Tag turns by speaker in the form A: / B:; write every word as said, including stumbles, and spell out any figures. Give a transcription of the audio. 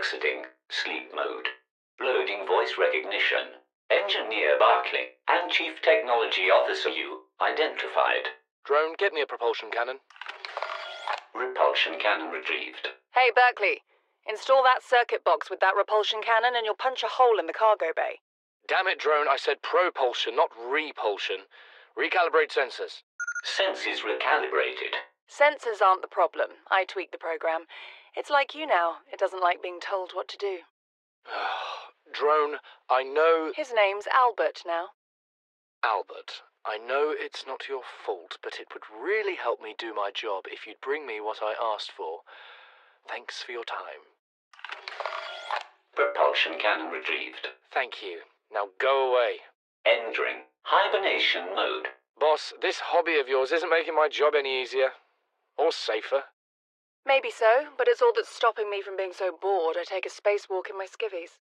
A: Exiting sleep mode. Loading voice recognition. Engineer Barclay and Chief Technology Officer you identified.
B: Drone, get me a propulsion cannon.
A: Repulsion cannon retrieved.
C: Hey, Berkeley. Install that circuit box with that repulsion cannon and you'll punch a hole in the cargo bay.
B: Damn it, Drone, I said propulsion, not repulsion. Recalibrate sensors.
A: Senses recalibrated.
C: Sensors aren't the problem. I tweaked the program. It's like you now. It doesn't like being told what to do.
B: Drone, I know...
C: His name's Albert now.
B: Albert, I know it's not your fault, but it would really help me do my job if you'd bring me what I asked for. Thanks for your time.
A: Propulsion cannon retrieved.
B: Thank you. Now go away.
A: Entering hibernation mode.
B: Boss, this hobby of yours isn't making my job any easier. Or safer.
C: Maybe so, but it's all that's stopping me from being so bored I take a spacewalk in my skivvies.